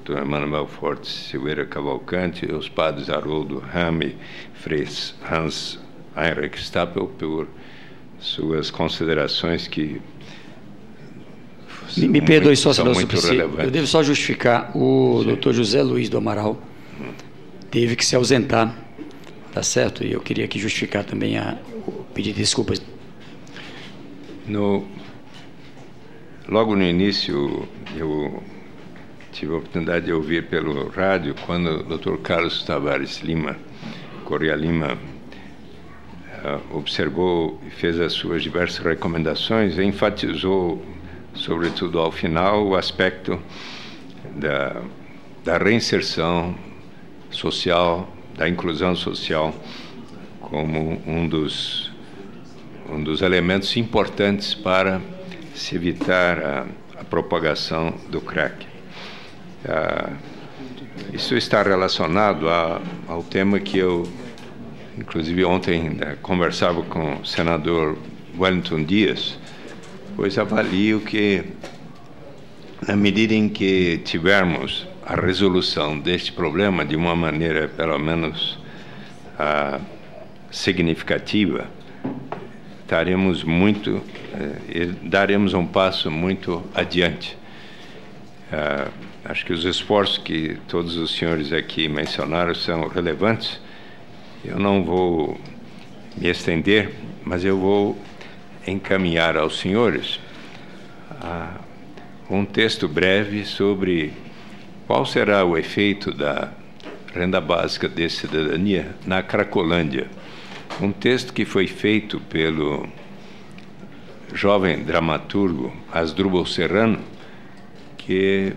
Dr. Emanuel Fortes Silveira Cavalcante, os padres Haroldo Rame, Frei Hans Heinrich Stapel, por suas considerações que me perdoe só, senhor Suplicy, eu devo só justificar. O Dr. José Luiz do Amaral teve que se ausentar, tá certo? E eu queria aqui justificar também pedir desculpas. Logo no início, eu tive a oportunidade de ouvir pelo rádio quando o Dr. Carlos Tavares Correia Lima, observou e fez as suas diversas recomendações e enfatizou, sobretudo ao final, o aspecto da reinserção social, da inclusão social, como um dos elementos importantes para se evitar a propagação do crack. Isso está relacionado ao tema que eu, inclusive ontem, conversava com o senador Wellington Dias, pois avalio que, na medida em que tivermos a resolução deste problema de uma maneira, pelo menos, significativa, daremos um passo muito adiante. Acho que os esforços que todos os senhores aqui mencionaram são relevantes. Eu não vou me estender, mas eu vou encaminhar aos senhores um texto breve sobre qual será o efeito da renda básica de cidadania na Cracolândia. Um texto que foi feito pelo jovem dramaturgo Asdrubal Serrano, que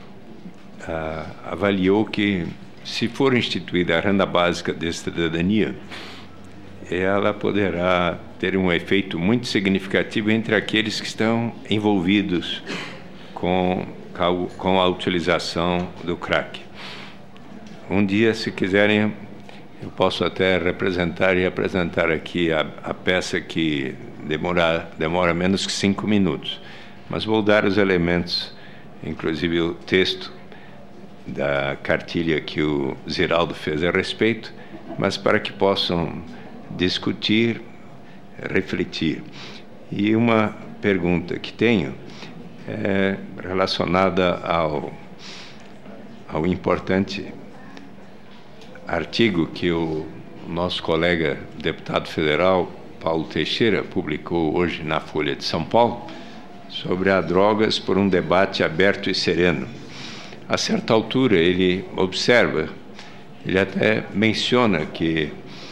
avaliou que, se for instituída a renda básica de cidadania, ela poderá ter um efeito muito significativo entre aqueles que estão envolvidos com a utilização do crack. Um dia, se quiserem, eu posso até representar e apresentar aqui a peça que demora menos que 5 minutos, mas vou dar os elementos, inclusive o texto da cartilha que o Ziraldo fez a respeito, mas para que possam discutir, refletir. E uma pergunta que tenho é relacionada ao importante artigo que o nosso colega deputado federal Paulo Teixeira publicou hoje na Folha de São Paulo sobre as drogas por um debate aberto e sereno. A certa altura ele observa, ele até menciona que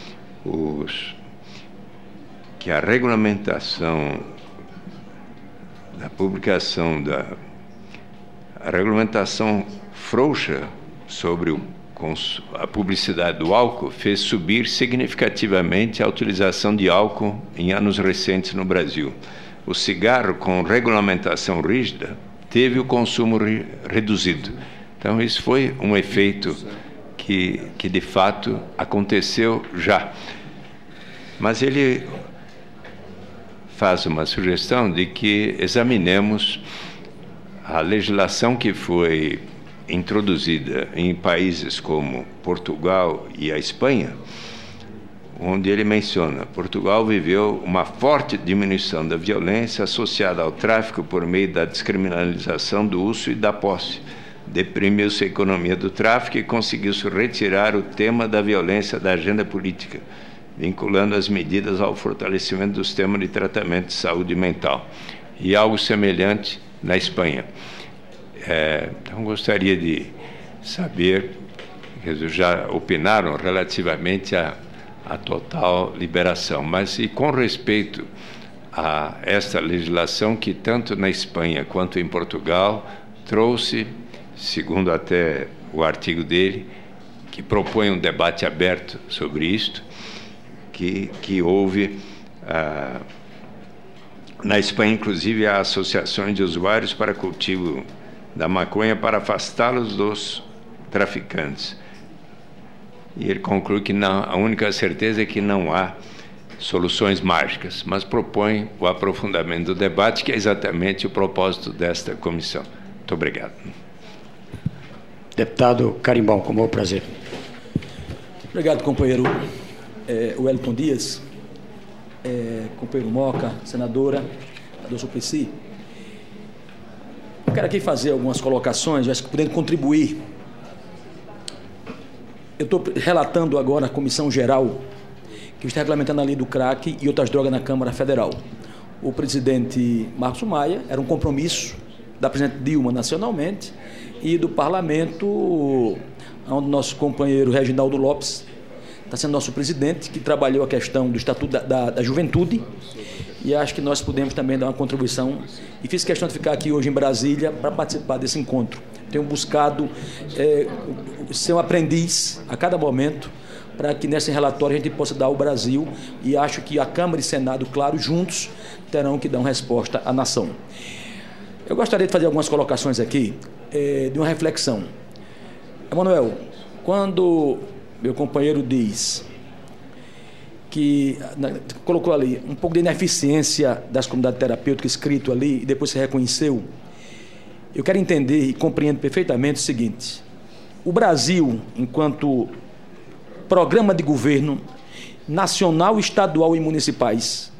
a regulamentação da publicação a regulamentação frouxa sobre a publicidade do álcool fez subir significativamente a utilização de álcool em anos recentes no Brasil. O cigarro, com regulamentação rígida, teve o consumo reduzido. Então, isso foi um efeito que de fato aconteceu já. Mas ele faz uma sugestão de que examinemos a legislação que foi introduzida em países como Portugal e a Espanha, onde ele menciona: Portugal viveu uma forte diminuição da violência associada ao tráfico por meio da descriminalização do uso e da posse. Deprimiu-se a economia do tráfico e conseguiu-se retirar o tema da violência da agenda política, vinculando as medidas ao fortalecimento do sistema de tratamento de saúde mental. E algo semelhante na Espanha. Então, gostaria de saber, já opinaram relativamente à total liberação, mas e com respeito a esta legislação que tanto na Espanha quanto em Portugal trouxe, segundo até o artigo dele, que propõe um debate aberto sobre isto, que houve na Espanha, inclusive, há associações de usuários para cultivo da maconha para afastá-los dos traficantes. E ele conclui que a única certeza é que não há soluções mágicas, mas propõe o aprofundamento do debate, que é exatamente o propósito desta comissão. Muito obrigado. Deputado Carimbão, com o maior prazer. Obrigado, companheiro Wellington Dias, companheiro Moca, senadora, senador Suplicy. Eu quero aqui fazer algumas colocações, acho que podendo contribuir. Eu estou relatando agora a Comissão Geral, que está regulamentando a lei do crack e outras drogas na Câmara Federal. O presidente Marcos Maia era um compromisso da presidente Dilma nacionalmente e do parlamento, onde nosso companheiro Reginaldo Lopes está sendo nosso presidente, que trabalhou a questão do Estatuto da Juventude, e acho que nós podemos também dar uma contribuição. E fiz questão de ficar aqui hoje em Brasília para participar desse encontro. Tenho buscado ser um aprendiz a cada momento para que nesse relatório a gente possa dar ao Brasil, e acho que a Câmara e Senado, claro, juntos terão que dar uma resposta à nação. Eu gostaria de fazer algumas colocações aqui, de uma reflexão. Emanuel, quando meu companheiro diz que colocou ali um pouco de ineficiência das comunidades terapêuticas escrito ali e depois se reconheceu, eu quero entender e compreendo perfeitamente o seguinte: o Brasil, enquanto programa de governo nacional, estadual e municipais,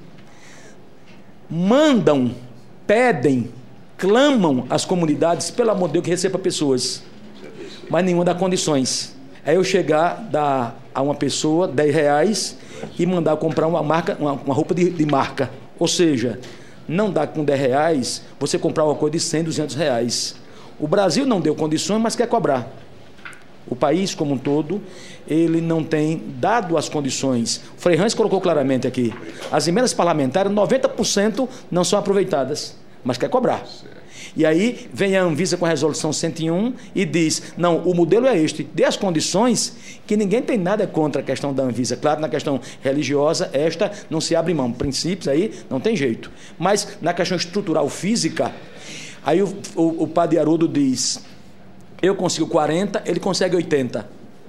mandam, pedem, clamam às comunidades, pelo amor de Deus, que receba pessoas, mas nenhuma dá condições. É eu chegar, dar a uma pessoa R$10 e mandar comprar uma roupa de marca. Ou seja, não dá com R$10 você comprar uma coisa de R$100, R$200. O Brasil não deu condições, mas quer cobrar. O país como um todo, ele não tem dado as condições. O Frei Hans colocou claramente aqui, as emendas parlamentares, 90% não são aproveitadas, mas quer cobrar. E aí vem a Anvisa com a resolução 101 e diz, não, o modelo é este, dê as condições, que ninguém tem nada contra a questão da Anvisa. Claro, na questão religiosa, esta não se abre mão, princípios aí não tem jeito. Mas na questão estrutural física, aí o padre Haroldo diz, eu consigo 40, ele consegue 80.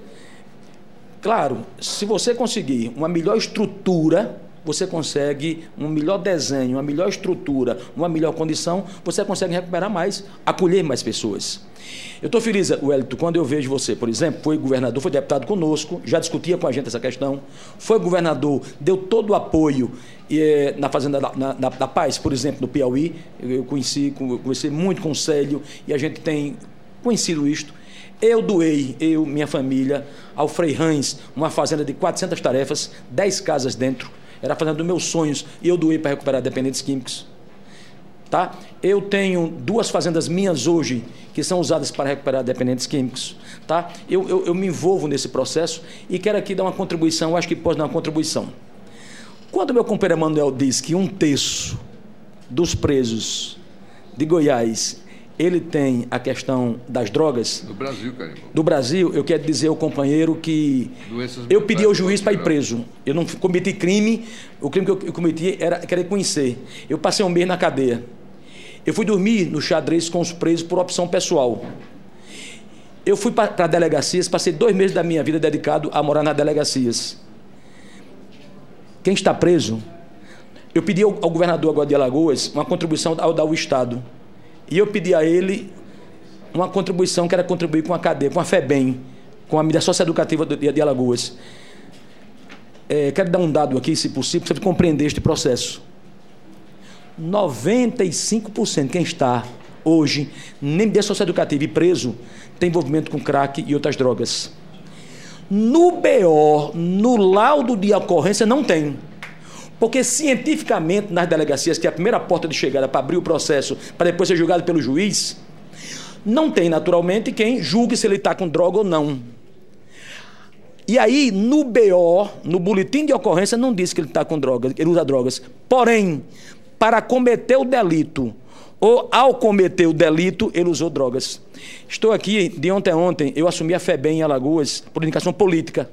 Claro, se você conseguir uma melhor estrutura, você consegue um melhor desenho, uma melhor estrutura, uma melhor condição, você consegue recuperar mais, acolher mais pessoas. Eu estou feliz, Wellington, quando eu vejo você, por exemplo, foi governador, foi deputado conosco, já discutia com a gente essa questão, foi governador, deu todo o apoio na Fazenda da Paz, por exemplo, no Piauí. Eu conversei muito com o Célio e a gente tem conhecido isto. Eu doei, minha família, ao Frei Hans, uma fazenda de 400 tarefas, 10 casas dentro, era a fazenda dos meus sonhos, e eu doei para recuperar dependentes químicos. Tá? Eu tenho 2 fazendas minhas hoje, que são usadas para recuperar dependentes químicos. Tá? Eu me envolvo nesse processo e quero aqui dar uma contribuição, eu acho que pode dar uma contribuição. Quando meu companheiro Emanuel diz que 1/3 dos presos de Goiás, ele tem a questão das drogas. Do Brasil, Carimbão. Do Brasil, eu quero dizer ao companheiro que eu pedi ao juiz para ir preso. Eu não cometi crime, o crime que eu cometi era querer conhecer. Eu passei um mês na cadeia. Eu fui dormir no xadrez com os presos por opção pessoal. Eu fui para delegacias, passei 2 meses da minha vida dedicado a morar nas delegacias. Quem está preso, eu pedi ao governador agora de Alagoas uma contribuição ao Estado. E eu pedi a ele uma contribuição que era contribuir com a cadeia, com a FEBEM, com a mídia socioeducativa de Alagoas. Quero dar um dado aqui, se possível, para você compreender este processo. 95% quem está hoje na mídia socioeducativa e preso tem envolvimento com crack e outras drogas. No BO, no laudo de ocorrência, não tem. Porque cientificamente, nas delegacias, que é a primeira porta de chegada para abrir o processo, para depois ser julgado pelo juiz, não tem, naturalmente, quem julgue se ele está com droga ou não. E aí, no BO, no boletim de ocorrência, não diz que ele está com drogas, ele usa drogas. Porém, para cometer o delito, ou ao cometer o delito, ele usou drogas. Estou aqui, de ontem a ontem, eu assumi a FEBEM em Alagoas, por indicação política.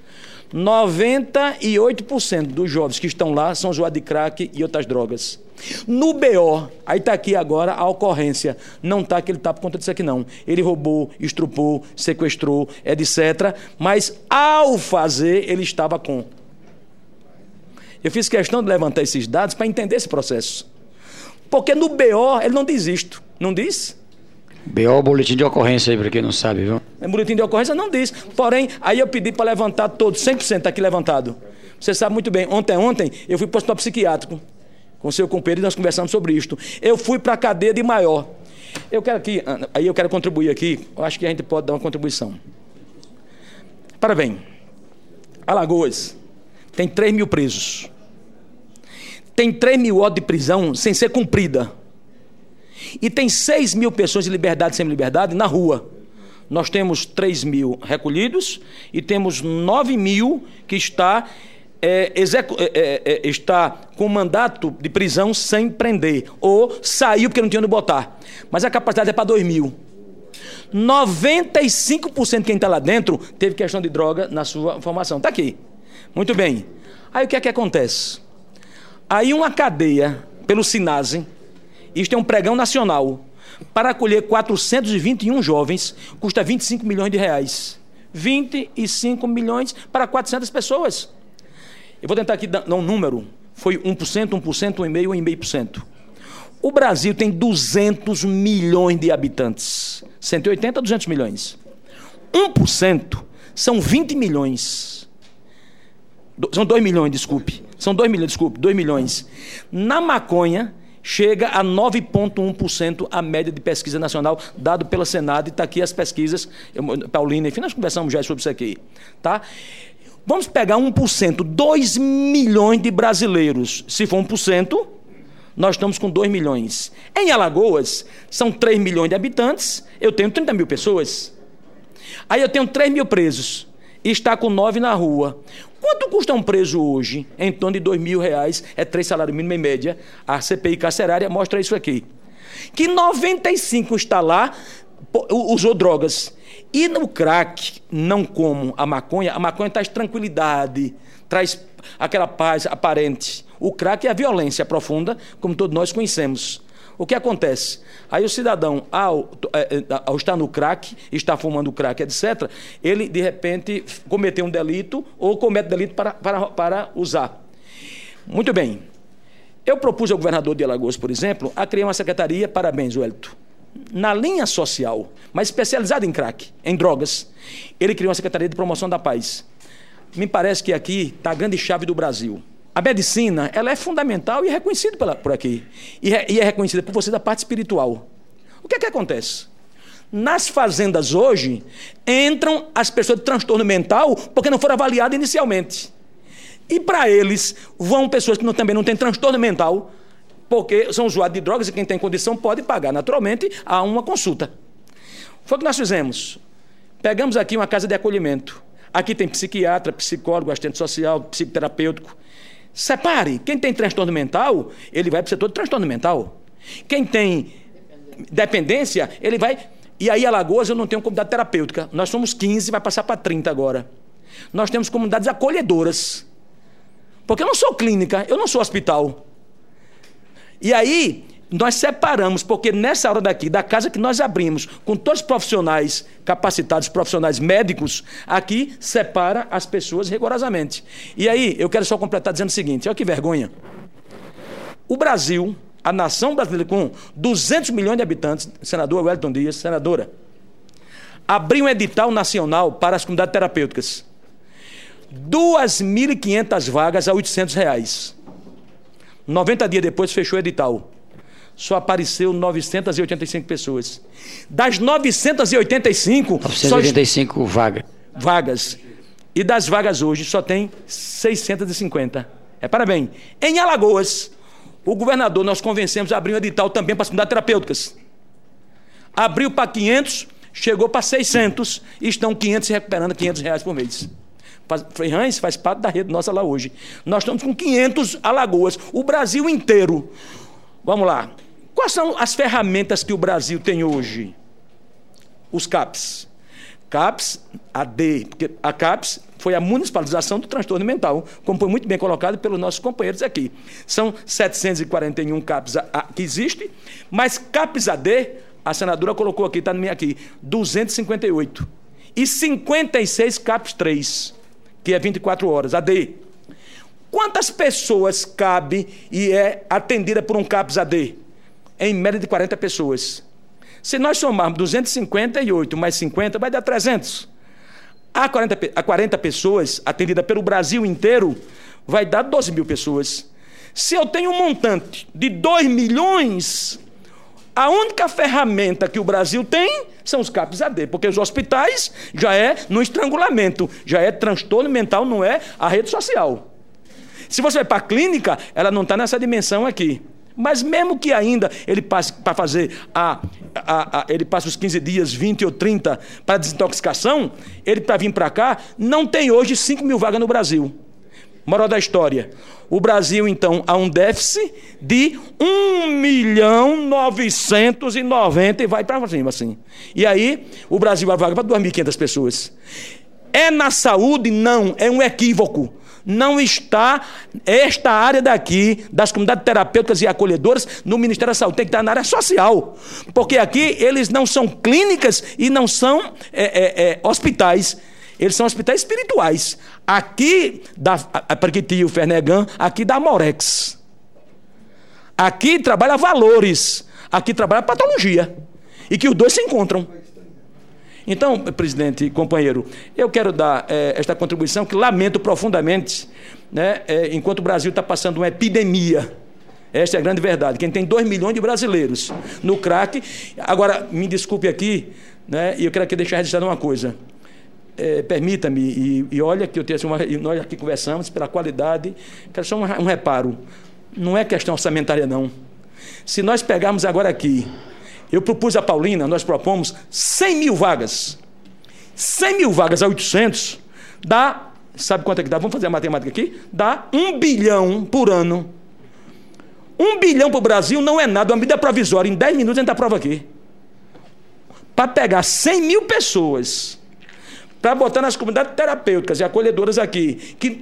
98% dos jovens que estão lá são usuários de crack e outras drogas. No BO, aí está aqui agora a ocorrência, não está que ele está por conta disso aqui não. Ele roubou, estrupou, sequestrou, etc. Mas ao fazer, ele estava com. Eu fiz questão de levantar esses dados para entender esse processo. Porque no BO ele não diz isto, não diz? BO, boletim de ocorrência aí, para quem não sabe, viu? Boletim de ocorrência não diz. Porém, aí eu pedi para levantar todos, 100% está aqui levantado. Você sabe muito bem, ontem eu fui para o hospital psiquiátrico com o seu companheiro e nós conversamos sobre isto. Eu fui para a cadeia de Maior. Eu quero aqui, aí eu quero contribuir aqui, eu acho que a gente pode dar uma contribuição. Parabéns. Alagoas tem 3 mil presos. Tem 3 mil horas de prisão sem ser cumprida. E tem 6 mil pessoas de liberdade e semi-liberdade na rua. Nós temos 3 mil recolhidos e temos 9 mil que está com mandato de prisão sem prender. Ou saiu porque não tinha onde botar. Mas a capacidade é para 2 mil. 95% de quem está lá dentro teve questão de droga na sua formação. Está aqui. Muito bem. Aí o que é que acontece? Aí uma cadeia, pelo SINASE, isto é um pregão nacional, para acolher 421 jovens, custa 25 milhões de reais. 25 milhões para 400 pessoas. Eu vou tentar aqui dar um número. Foi 1%, 1%, 1,5%, 1,5%. O Brasil tem 200 milhões de habitantes. 180 a 200 milhões. 1% são 20 milhões. São 2 milhões, desculpe. São 2 milhões, desculpe, 2 milhões. Na maconha, chega a 9,1% a média de pesquisa nacional, dado pela Senado, e está aqui as pesquisas, Paulina, enfim, nós conversamos já sobre isso aqui. Tá? Vamos pegar 1%, 2 milhões de brasileiros. Se for 1%, nós estamos com 2 milhões. Em Alagoas, são 3 milhões de habitantes, eu tenho 30 mil pessoas. Aí eu tenho 3 mil presos, e está com 9 na rua. Quanto custa um preso hoje? Em torno de R$2.000, é 3 salários mínimos em média. A CPI carcerária mostra isso aqui. Que 95 está lá, usou drogas. E no crack, não como a maconha traz tranquilidade, traz aquela paz aparente. O crack é a violência profunda, como todos nós conhecemos. O que acontece? Aí o cidadão, ao estar no crack, está fumando crack, etc., ele, de repente, cometeu um delito ou comete delito para usar. Muito bem. Eu propus ao governador de Alagoas, por exemplo, a criar uma secretaria, parabéns, Wellington, na linha social, mas especializada em crack, em drogas. Ele criou uma secretaria de promoção da paz. Me parece que aqui está a grande chave do Brasil. A medicina, ela é fundamental e é reconhecida por aqui. E é reconhecida por você da parte espiritual. O que é que acontece? Nas fazendas hoje, entram as pessoas de transtorno mental porque não foram avaliadas inicialmente. E para eles, vão pessoas que também não têm transtorno mental, porque são usuários de drogas e quem tem condição pode pagar naturalmente a uma consulta. Foi o que nós fizemos. Pegamos aqui uma casa de acolhimento. Aqui tem psiquiatra, psicólogo, assistente social, psicoterapêutico. Separe. Quem tem transtorno mental, ele vai para o setor de transtorno mental. Quem tem dependência, ele vai... E aí, Alagoas, eu não tenho comunidade terapêutica. Nós somos 15, vai passar para 30 agora. Nós temos comunidades acolhedoras. Porque eu não sou clínica, eu não sou hospital. E aí, nós separamos, porque nessa hora daqui, da casa que nós abrimos, com todos os profissionais capacitados, profissionais médicos, aqui separa as pessoas rigorosamente. E aí, eu quero só completar dizendo o seguinte, olha que vergonha. O Brasil, a nação brasileira com 200 milhões de habitantes, senador Wellington Dias, senadora, abriu um edital nacional para as comunidades terapêuticas. 2.500 vagas a R$800. 90 dias depois fechou o edital. Só apareceu 985 pessoas. Das 985... 985 vagas. E das vagas hoje só tem 650. Parabéns. Em Alagoas, o governador, nós convencemos a abrir um edital também para as comunidades terapêuticas. Abriu para 500, chegou para 600 e estão 500 se recuperando R$500 por mês. Ferrães faz parte da rede nossa lá hoje. Nós estamos com 500 Alagoas, o Brasil inteiro. Vamos lá. Quais são as ferramentas que o Brasil tem hoje? Os CAPs. CAPs, AD, porque a CAPs foi a municipalização do transtorno mental, como foi muito bem colocado pelos nossos companheiros aqui. São 741 CAPs que existem, mas CAPs AD, a senadora colocou aqui, está aqui, 258. E 56 CAPs 3, que é 24 horas, AD. Quantas pessoas cabe e é atendida por um CAPs AD? Em média de 40 pessoas. Se nós somarmos 258 mais 50, vai dar 300. A 40 pessoas, atendida pelo Brasil inteiro, vai dar 12 mil pessoas. Se eu tenho um montante de 2 milhões, a única ferramenta que o Brasil tem são os CAPS-AD, porque os hospitais já é no estrangulamento, já é transtorno mental, não é a rede social. Se você vai para a clínica, ela não está nessa dimensão aqui. Mas mesmo que ainda ele passe para fazer ele passe os 15 dias, 20 ou 30 para desintoxicação, ele para vir para cá, não tem hoje 5 mil vagas no Brasil. Moral da história. O Brasil, então, há um déficit de 1.990.000 e vai para cima, assim. E aí, o Brasil vai vaga para 2.500 pessoas. É na saúde? Não, é um equívoco. Não está esta área daqui, das comunidades terapêuticas e acolhedoras, no Ministério da Saúde. Tem que estar na área social. Porque aqui eles não são clínicas e não são hospitais. Eles são hospitais espirituais. Aqui da Periquitio, Fernegan, aqui da Amorex. Aqui trabalha valores. Aqui trabalha patologia. E que os dois se encontram. Então, presidente e companheiro, eu quero dar esta contribuição que lamento profundamente, né, enquanto o Brasil está passando uma epidemia. Esta é a grande verdade. Quem tem 2 milhões de brasileiros no crack. Agora, me desculpe aqui, né, e eu quero aqui deixar registrado uma coisa. Permita-me, e olha que eu tenho nós aqui conversamos pela qualidade, quero só um reparo. Não é questão orçamentária, não. Se nós pegarmos agora aqui, eu propus a Paulina, nós propomos 100 mil vagas. 100 mil vagas a 800, dá, sabe quanto é que dá? Vamos fazer a matemática aqui? Dá 1 bilhão por ano. 1 bilhão para o Brasil não é nada, uma medida provisória. Em 10 minutos a gente aprova aqui. Para pegar 100 mil pessoas, para botar nas comunidades terapêuticas e acolhedoras aqui, que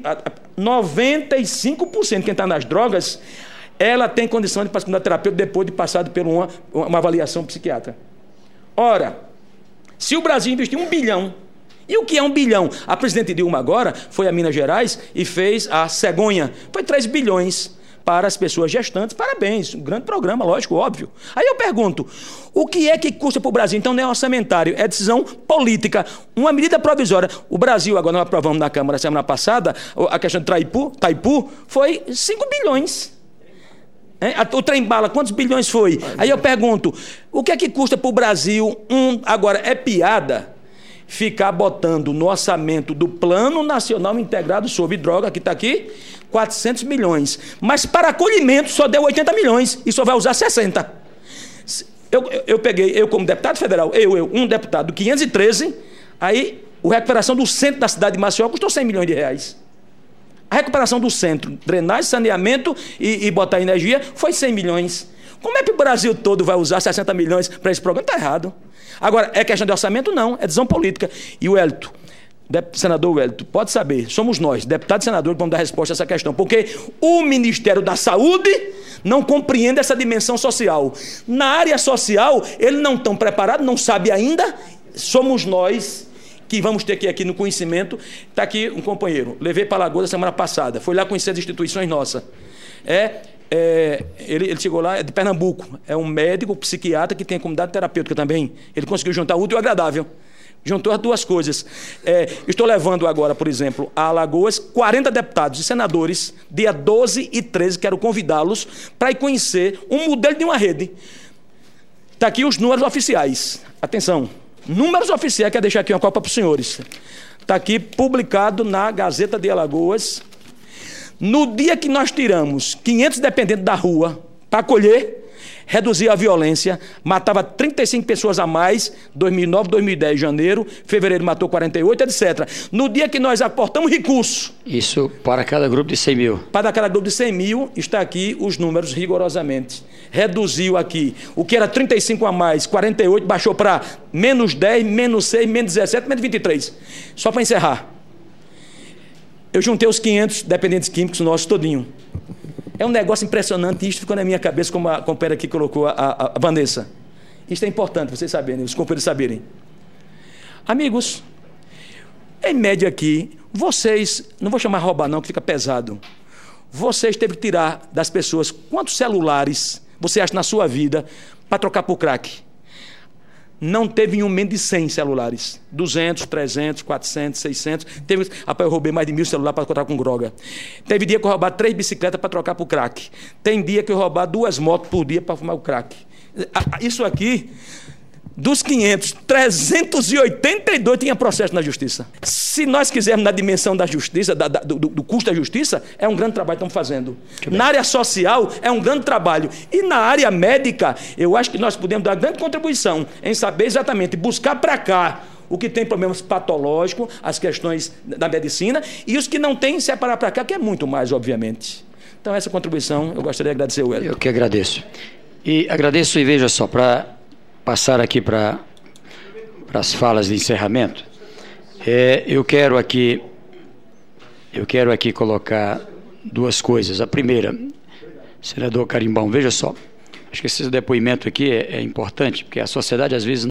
95% quem está nas drogas, ela tem condição de ir para a comunidade terapêutica depois de passado por uma avaliação psiquiátrica. Ora, se o Brasil investir 1 bilhão, e o que é 1 bilhão? A presidente Dilma agora foi a Minas Gerais e fez a cegonha, foi 3 bilhões para as pessoas gestantes. Parabéns, um grande programa, lógico, óbvio. Aí eu pergunto, o que é que custa para o Brasil? Então não é orçamentário, é decisão política, uma medida provisória. O Brasil, agora nós aprovamos na Câmara semana passada, a questão de Itaipu foi 5 bilhões. O trem-bala, quantos bilhões foi? Aí eu pergunto, o que é que custa para o Brasil? Agora, é piada ficar botando no orçamento do Plano Nacional Integrado sobre Droga, que está aqui, 400 milhões. Mas para acolhimento só deu 80 milhões e só vai usar 60. Eu como deputado federal, um deputado, 513, aí a recuperação do centro da cidade de Maceió custou 100 milhões de reais. A recuperação do centro, drenagem, saneamento e botar energia, foi 100 milhões. Como é que o Brasil todo vai usar 60 milhões para esse programa? Está errado. Agora, é questão de orçamento? Não, é decisão política. E o Hélito, senador Hélito, pode saber, somos nós, deputados e senadores, que vamos dar resposta a essa questão, porque o Ministério da Saúde não compreende essa dimensão social. Na área social, eles não estão preparados, não sabem ainda, somos nós que vamos ter aqui no conhecimento. Está aqui um companheiro, levei para Alagoas a semana passada, foi lá conhecer as instituições nossas. Ele chegou lá, é de Pernambuco, é um médico, psiquiatra que tem comunidade terapêutica também. Ele conseguiu juntar o útil e o agradável. Juntou as duas coisas. Estou levando agora, por exemplo, a Alagoas, 40 deputados e senadores, dia 12 e 13, quero convidá-los para ir conhecer um modelo de uma rede. Está aqui os números oficiais. Atenção. Números oficiais, quero deixar aqui uma copa para os senhores. Está aqui publicado na Gazeta de Alagoas. No dia que nós tiramos 500 dependentes da rua para acolher, reduzia a violência, matava 35 pessoas a mais, 2009, 2010, janeiro, fevereiro matou 48, etc. No dia que nós aportamos recursos... Isso para cada grupo de 100 mil. Para cada grupo de 100 mil, está aqui os números rigorosamente. Reduziu aqui, o que era 35 a mais, 48, baixou para menos 10, menos 6, menos 17, menos 23. Só para encerrar. Eu juntei os 500 dependentes químicos nossos todinho. É um negócio impressionante, isso ficou na minha cabeça, como a companheira aqui colocou, a Vanessa. Isso é importante, vocês saberem, os companheiros saberem. Amigos, em média aqui, vocês, não vou chamar roubar não, que fica pesado. Vocês teve que tirar das pessoas quantos celulares você acha na sua vida para trocar por crack? não teve em um mês de 100 celulares. 200, 300, 400, 600. Teve, rapaz, eu roubei mais de 1000 celulares para trocar com droga. Teve dia que eu roubar 3 bicicletas para trocar por crack. Tem dia que eu roubar 2 motos por dia para fumar o crack. Isso aqui, dos 500, 382 tinha processo na justiça. Se nós quisermos na dimensão da justiça, do custo da justiça, é um grande trabalho que estamos fazendo. Na área social, é um grande trabalho. E na área médica, eu acho que nós podemos dar grande contribuição em saber exatamente, buscar para cá o que tem problemas patológicos, as questões da medicina, e os que não têm, separar para cá, que é muito mais, obviamente. Então, essa contribuição, eu gostaria de agradecer, Wellington. Eu que agradeço. E agradeço, e veja só, para passar aqui para as falas de encerramento, eu quero aqui colocar 2 coisas. A primeira, senador Carimbão, veja só, acho que esse depoimento aqui é importante, porque a sociedade às vezes